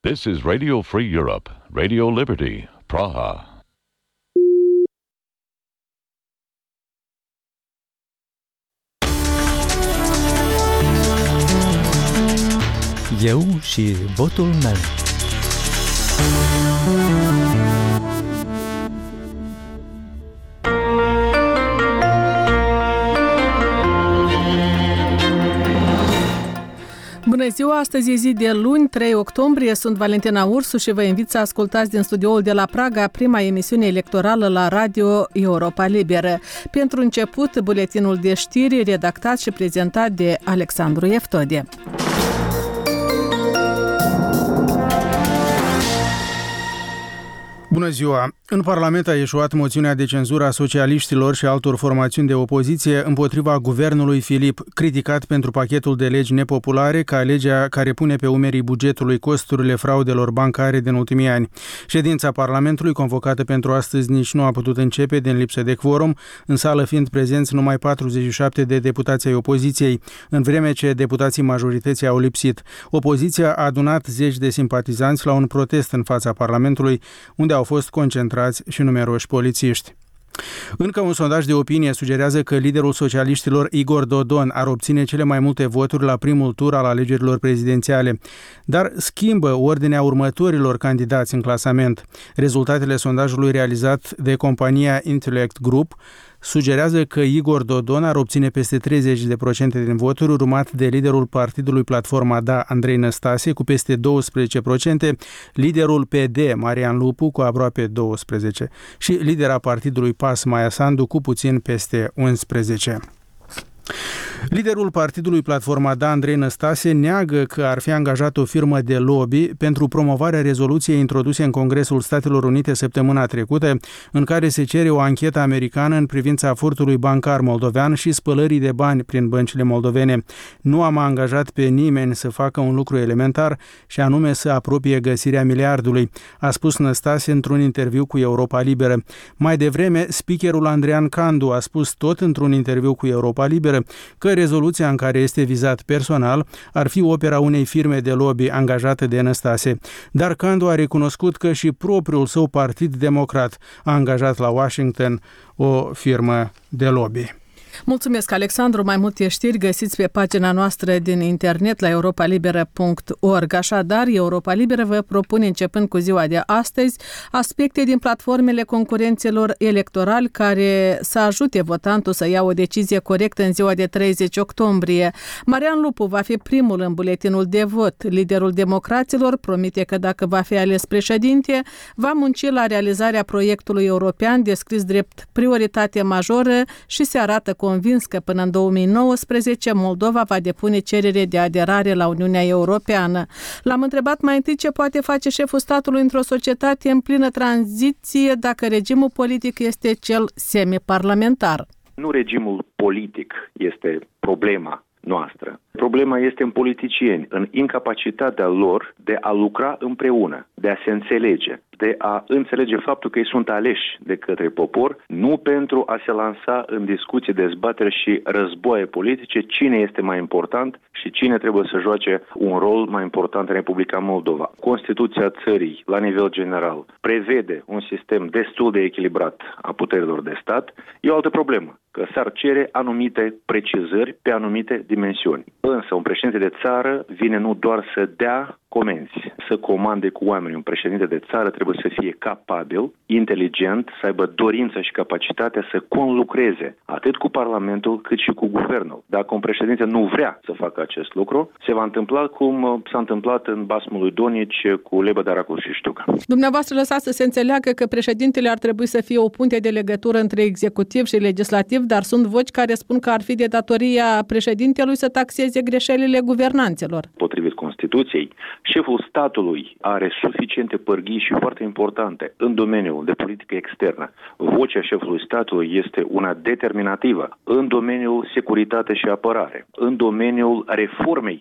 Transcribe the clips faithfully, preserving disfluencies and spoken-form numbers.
This is Radio Free Europe, Radio Liberty, Praha. Eu și votul meu. Bună ziua, astăzi e zi de luni, trei octombrie, sunt Valentina Ursu și vă invit să ascultați din studioul de la Praga prima emisiune electorală la Radio Europa Liberă. Pentru început, buletinul de știri redactat și prezentat de Alexandru Eftode. Bună ziua! În Parlament a ieșuat moțiunea de cenzură a socialiștilor și altor formațiuni de opoziție împotriva guvernului Filip, criticat pentru pachetul de legi nepopulare ca legea care pune pe umerii bugetului costurile fraudelor bancare din ultimii ani. Ședința Parlamentului, convocată pentru astăzi, nici nu a putut începe din lipsă de quorum, în sală fiind prezenți numai patruzeci și șapte de deputați ai opoziției, în vreme ce deputații majorității au lipsit. Opoziția a adunat zeci de simpatizanți la un protest în fața Parlamentului, unde au fost concentrați și numeroși polițiști. Încă un sondaj de opinie sugerează că liderul socialiștilor Igor Dodon ar obține cele mai multe voturi la primul tur al alegerilor prezidențiale, dar schimbă ordinea următorilor candidați în clasament. Rezultatele sondajului realizat de compania Intellect Group sugerează că Igor Dodon ar obține peste treizeci la sută din voturi, urmat de liderul partidului Platforma Da, Andrei Năstase, cu peste douăsprezece la sută, liderul P D, Marian Lupu, cu aproape douăsprezece la sută și lidera partidului PAS, Maia Sandu, cu puțin peste unsprezece la sută. Liderul partidului Platforma Da, Andrei Năstase, neagă că ar fi angajat o firmă de lobby pentru promovarea rezoluției introduse în Congresul Statelor Unite săptămâna trecută, în care se cere o anchetă americană în privința furtului bancar moldovean și spălării de bani prin băncile moldovene. Nu am angajat pe nimeni să facă un lucru elementar și anume să apropie găsirea miliardului, a spus Năstase într-un interviu cu Europa Liberă. Mai devreme, speakerul Andrean Candu a spus tot într-un interviu cu Europa Liberă că rezoluția în care este vizat personal ar fi opera unei firme de lobby angajată de Năstase, dar Candu a recunoscut că și propriul său partid democrat a angajat la Washington o firmă de lobby. Mulțumesc, Alexandru. Mai multe știri găsiți pe pagina noastră din internet la europa liberă punct org. Așadar, Europa Liberă vă propune, începând cu ziua de astăzi, aspecte din platformele concurenților electorali care să ajute votantul să ia o decizie corectă în ziua de treizeci octombrie. Marian Lupu va fi primul în buletinul de vot. Liderul democraților promite că dacă va fi ales președinte, va munci la realizarea proiectului european descris drept prioritate majoră și se arată convins că până în două mii nouăsprezece Moldova va depune cerere de aderare la Uniunea Europeană. L-am întrebat mai întâi ce poate face șeful statului într-o societate în plină tranziție dacă regimul politic este cel semiparlamentar. Nu regimul politic este problema noastră. Problema este în politicieni, în incapacitatea lor de a lucra împreună, de a se înțelege, de a înțelege faptul că ei sunt aleși de către popor, nu pentru a se lansa în discuții, dezbateri și războaie politice, cine este mai important și cine trebuie să joace un rol mai important în Republica Moldova. Constituția țării, la nivel general, prevede un sistem destul de echilibrat a puterilor de stat. E o altă problemă, că s-ar cere anumite precizări pe anumite dimensiuni. Însă un președinte de țară vine nu doar să dea comenzi, să comande cu oamenii. Un președinte de țară trebuie să fie capabil, inteligent, să aibă dorința și capacitatea să conlucreze atât cu Parlamentul cât și cu Guvernul. Dacă un președinte nu vrea să facă acest lucru, se va întâmpla cum s-a întâmplat în basmul lui Donici cu Lebăda, Racul și Ștuca. Dumneavoastră lăsați să se înțeleagă că președintele ar trebui să fie o punte de legătură între executiv și legislativ, dar sunt voci care spun că ar fi de datoria președintelui să taxeze greșelile guvernanților. Potrivit Constituției, șeful statului are suficiente pârghii și foarte importante în domeniul de politică externă. Vocea șefului statului este una determinativă în domeniul securitate și apărare, în domeniul reformei justiției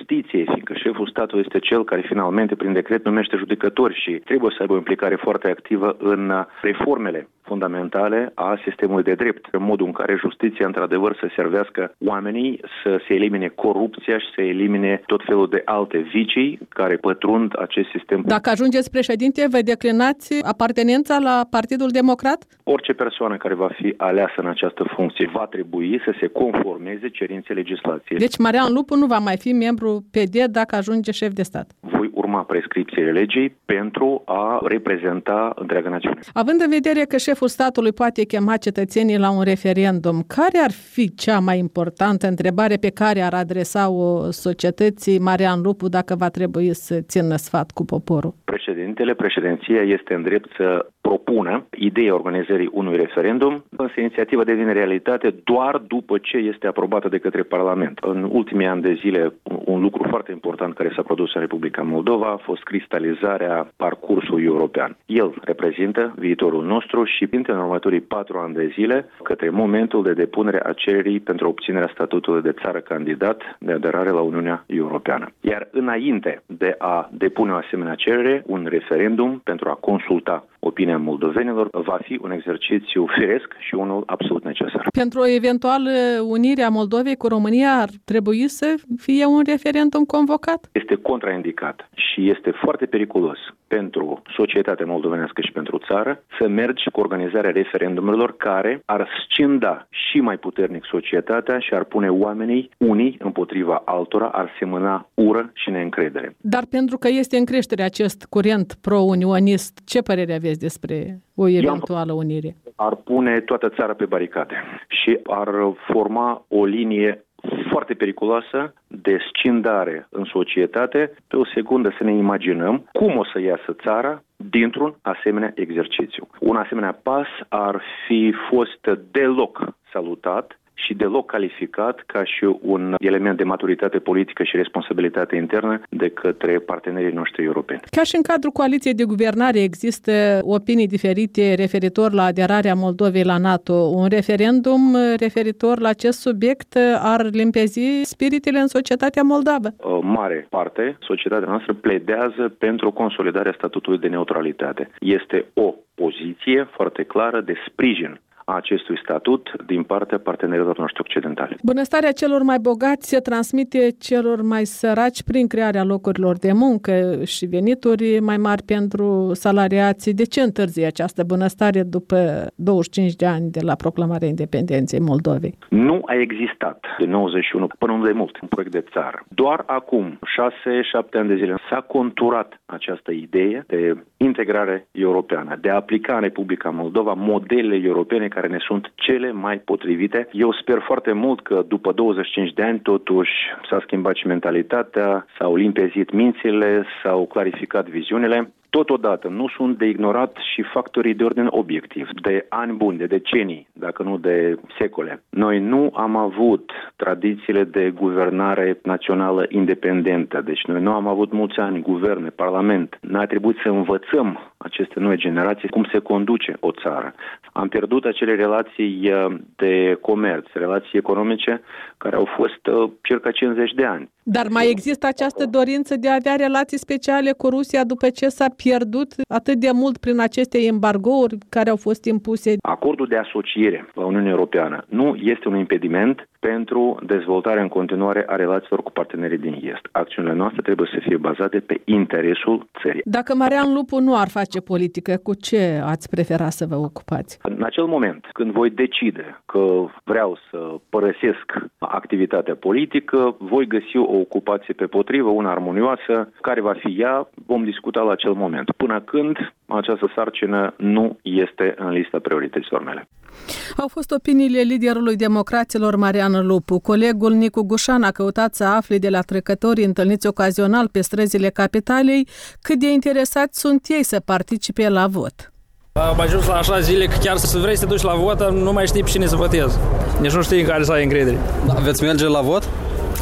justiției, fiindcă șeful statului este cel care finalmente prin decret numește judecători și trebuie să aibă o implicare foarte activă în reformele fundamentale a sistemului de drept, în modul în care justiția într-adevăr să servească oamenii, să se elimine corupția și să elimine tot felul de alte vicii care pătrund acest sistem. Dacă ajungeți președinte, vă declinați apartenența la Partidul Democrat? Orice persoană care va fi aleasă în această funcție va trebui să se conformeze cerinței legislației. Deci Marian Lupu nu va mai fi membru P D dacă ajunge șef de stat. Voi urma prescripțiile legii pentru a reprezenta întreaga națiune. Având în vedere că șeful statului poate chema cetățenii la un referendum, care ar fi cea mai importantă întrebare pe care ar adresa-o societății Marian Lupu dacă va trebui să țină sfat cu poporul? Președintele, președinția este în drept să propună ideea organizării unui referendum, însă inițiativa devine realitate doar după ce este aprobată de către Parlament. În ultimii ani de zile, un lucru foarte important care s-a produs în Republica Moldova a fost cristalizarea parcursului european. El reprezintă viitorul nostru și în următorii patru ani de zile către momentul de depunere a cererii pentru obținerea statutului de țară candidat de aderare la Uniunea Europeană. Iar înainte de a depune o asemenea cerere, un referendum pentru a consulta opinia moldovenilor va fi un exercițiu firesc și unul absolut necesar. Pentru o eventuală unire a Moldovei cu România ar trebui să fie un referendum convocat? Este contraindicat și este foarte periculos pentru societatea moldovenească și pentru țară să mergi cu organizarea referendumurilor care ar scinda și mai puternic societatea și ar pune oamenii unii împotriva altora, ar semăna ură și neîncredere. Dar pentru că este în creștere acest curent pro-unionist, ce părere aveți despre o eventuală unire? Ar pune toată țara pe baricade și ar forma o linie foarte periculoasă de scindare în societate. Pe o secundă să ne imaginăm cum o să iasă țara dintr-un asemenea exercițiu. Un asemenea pas ar fi fost deloc salutat și deloc calificat ca și un element de maturitate politică și responsabilitate internă de către partenerii noștri europeni. Ca și în cadrul coaliției de guvernare există opinii diferite referitor la aderarea Moldovei la NATO. Un referendum referitor la acest subiect ar limpezi spiritele în societatea moldavă? O mare parte, societatea noastră pledează pentru consolidarea statutului de neutralitate. Este o poziție foarte clară de sprijin a acestui statut din partea partenerilor noștri occidentali. Bunăstarea celor mai bogați se transmite celor mai săraci prin crearea locurilor de muncă și venituri mai mari pentru salariații. De ce întârzie această bunăstare după douăzeci și cinci de ani de la proclamarea independenței Moldovei? Nu a existat de nouăzeci și unu până nu de mult un proiect de țară. Doar acum, șase șapte ani de zile, s-a conturat această idee de integrare europeană, de a aplica în Republica Moldova modelele europene care ne sunt cele mai potrivite. Eu sper foarte mult că după douăzeci și cinci de ani totuși s-a schimbat și mentalitatea, s-au limpezit mințile, s-au clarificat viziunile. Totodată nu sunt de ignorat și factorii de ordine obiectiv, de ani buni, de decenii, dacă nu de secole. Noi nu am avut tradițiile de guvernare națională independentă, deci noi nu am avut mulți ani guverne, parlament. N-a trebuit să învățăm aceste noi generații cum se conduce o țară. Am pierdut acele relații de comerț, relații economice care au fost circa cincizeci de ani. Dar mai există această dorință de a avea relații speciale cu Rusia după ce s-a pierdut atât de mult prin aceste embargouri care au fost impuse? Acordul de asociere la Uniunea Europeană nu este un impediment pentru dezvoltarea în continuare a relațiilor cu partenerii din Est. Acțiunile noastre trebuie să fie bazate pe interesul țării. Dacă Marian Lupu nu ar face politică, cu ce ați prefera să vă ocupați? În acel moment, când voi decide că vreau să părăsesc activitatea politică, voi găsi o ocupație pe potrivă, una armonioasă, care va fi ea, vom discuta la acel moment. Până când această sarcină nu este în lista priorităților mele. Au fost opiniile liderului democraților Marian Lupu. Colegul Nicu Gușan a căutat să afle de la trecătorii întâlniți ocazional pe străzile capitalei cât de interesați sunt ei să participe la vot. Am ajuns la așa zile că chiar să vrei să te duci la vot, nu mai știi pe cine să votezi. Nici nu știi în care să ai încredere. Da, veți merge la vot?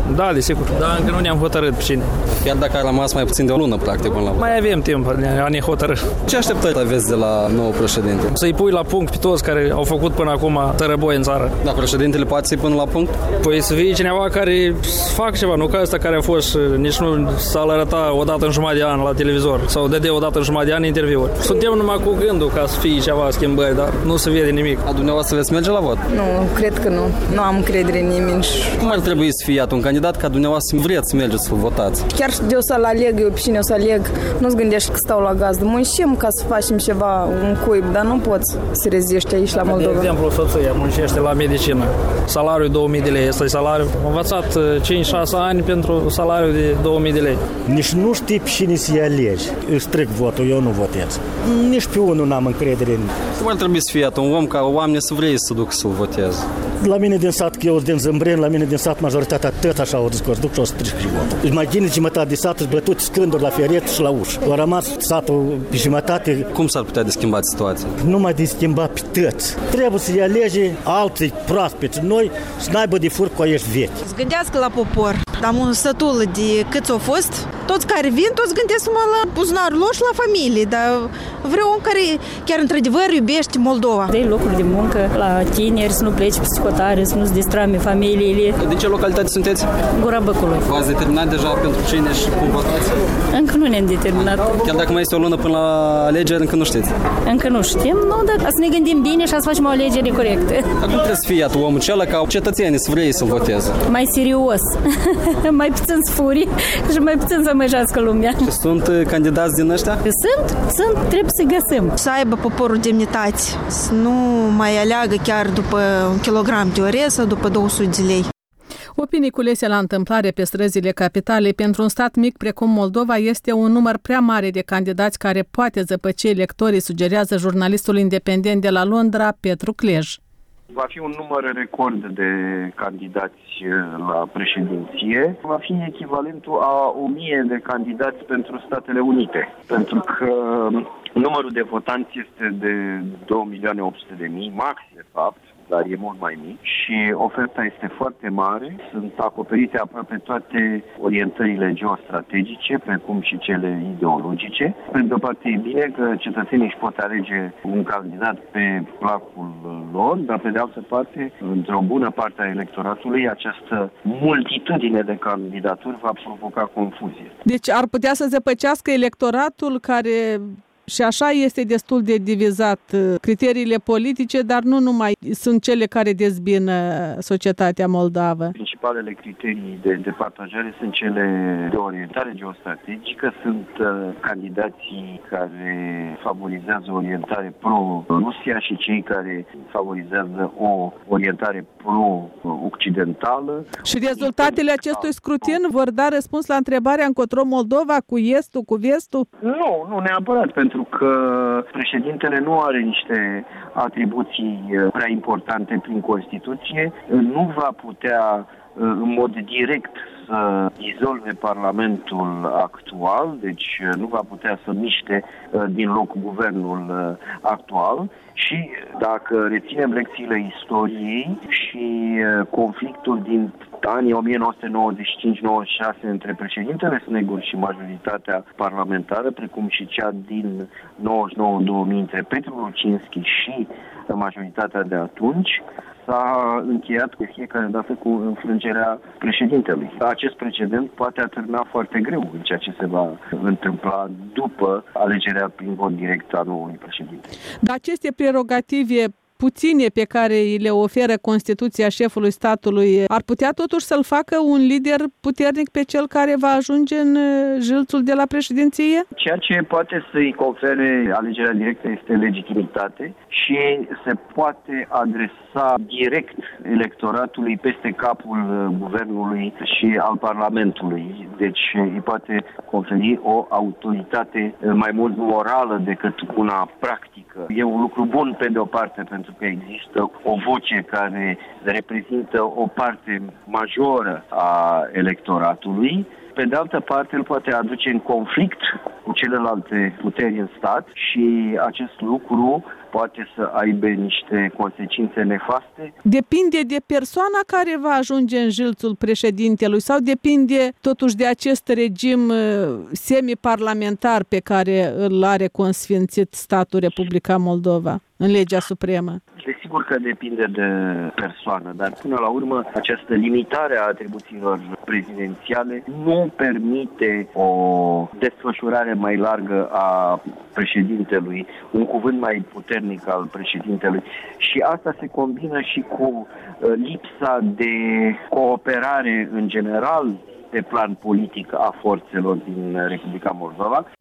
Da, desigur. Dar încă nu ne-am hotărât pe cine. Chiar dacă a rămas mai puțin de o lună, practic, până la urmă. Mai avem timp a ne hotărâ. Ce așteptări aveți de la nou președinte? Să-i pui la punct pe toți care au făcut până acum tărăboi în țară. Da, președintele poate să-i pună la punct? Păi să fie cineva care fac ceva, nu ca ăsta care a fost, nici nu s-a arătat odată în jumătate de an la televizor sau dădea odată în jumătate de an interviuri. Suntem numai cu gândul ca să fie ceva schimbări, dar nu se vede nimic. A dumneavoastră veți merge la vot? Nu, cred că nu. Nu am încredere în nimeni. Cum ar trebui să fie un candidat ca dumneavoastră vreți să mergeți să votați? Chiar de o să-l aleg, eu pe cine o să aleg, nu-ți gândești că stau la gazdă. Muncim ca să facem ceva, un cuib, dar nu poți să reziști aici la Moldova. De exemplu, soția muncește la medicină. Salariul două mii de lei, ăsta e salariul. Am învățat cinci șase ani pentru salariul de două mii de lei. Nici nu știi pe cine să-i alegi. Îi stric votul, eu nu votez. Nici pe unul n-am încredere în... Cum ar trebui să fie un om ca oamenii să vrei să duc să-l voteze? La mine din sat, că eu sunt din Zâmbren, la mine din sat majoritatea tot așa au discurs, duc și o stric votul. Îți mai gine jumătate de sat, îți bătut scânduri la feriet și la ușă. A rămas satul pe jumătate. Cum s-ar putea de schimbat situația? Nu mai de schimba pe tăți. Trebuie să-i alege alții proaspeți. Noi să n-aibă de furt cu acești vechi. Să gândească la popor. Am un sătul de câți au fost. Toți care vin, toți gândesc numai la buzunarul lor și la familie, dar vreau om care chiar într-adevăr iubește Moldova. Dai locuri de muncă la tineri, să nu pleci psihotare, să nu-ți distrame familiile. Din ce localitate sunteți? Gura Băcului. V-ați determinat deja pentru cine și cum votați? Încă nu ne-am determinat. Chiar dacă mai este o lună până la alegeri, încă nu știți? Încă nu știm, nu, dar să ne gândim bine și să facem o alegere corectă. Dar cum trebuie să fie atunci omul acela ca cetățenii să vrei să-l voteze? Mai serios, mai puțin sfuri și mai puțin să măjească lumea. Și sunt candidați din ăștia? Sunt, sunt, trebuie să găsim. Să aibă poporul demnitate, să nu mai aleagă chiar după un kilogram de orez sau după două sute de lei. Opinii culese la întâmplare pe străzile capitalei pentru un stat mic precum Moldova este un număr prea mare de candidați care poate zăpăci electorii, sugerează jurnalistul independent de la Londra, Petru Clej. Va fi un număr record de candidați la președinție. Va fi echivalentul a o mie de candidați pentru Statele Unite, pentru că numărul de votanți este de două milioane opt sute de mii, maxim de fapt, dar e mult mai mic și oferta este foarte mare. Sunt acoperite aproape toate orientările geostrategice, precum și cele ideologice. Pe de o parte e bine că cetățenii își pot alege un candidat pe placul lor, dar pe de altă parte, într-o bună parte a electoratului, această multitudine de candidaturi va provoca confuzie. Deci ar putea să zăpăcească electoratul care... Și așa este destul de divizat criteriile politice, dar nu numai sunt cele care dezbină societatea moldavă. Principalele criterii de, de partajare sunt cele de orientare geostrategică, sunt uh, candidații care favorizează o orientare pro-Rusia și cei care favorizează o orientare pro-occidentală. Și rezultatele acestui scrutin vor da răspuns la întrebarea încotro Moldova, cu estul, cu vestul? Nu, nu neapărat, pentru că președintele nu are niște atribuții prea importante prin Constituție, nu va putea în mod direct să dizolve Parlamentul actual, deci nu va putea să miște din loc guvernul actual și dacă reținem lecțiile istoriei și conflictul din anii o mie nouă sute nouăzeci și cinci nouăzeci și șase între președintele Snegur și majoritatea parlamentară, precum și cea din nouăzeci și nouă două mii între Petru Lucinski și majoritatea de atunci, s-a încheiat cu fiecare dată cu înfrângerea președintelui. Acest precedent poate atârna foarte greu în ceea ce se va întâmpla după alegerea prin vot direct a noului președinte. Dar aceste prerogative puține pe care îi le oferă Constituția șefului statului, ar putea totuși să-l facă un lider puternic pe cel care va ajunge în jilțul de la președinție? Ceea ce poate să-i confere alegerea directă este legitimitate și se poate adresa direct electoratului peste capul guvernului și al Parlamentului. Deci îi poate conferi o autoritate mai mult morală decât una practică. E un lucru bun pe de o parte pentru că există o voce care reprezintă o parte majoră a electoratului. Pe de altă parte, îl poate aduce în conflict cu celelalte puteri în stat și acest lucru poate să aibă niște consecințe nefaste. Depinde de persoana care va ajunge în jilțul președintelui sau depinde totuși de acest regim semi-parlamentar pe care îl are consfințit statul Republica Moldova în legea supremă? Desigur că depinde de persoană, dar până la urmă această limitare a atribuțiilor prezidențiale nu permite o desfășurare mai largă a președintelui, un cuvânt mai puternic al președintelui. Și asta se combină și cu lipsa de cooperare în general pe plan politic a forțelor din Republica Moldova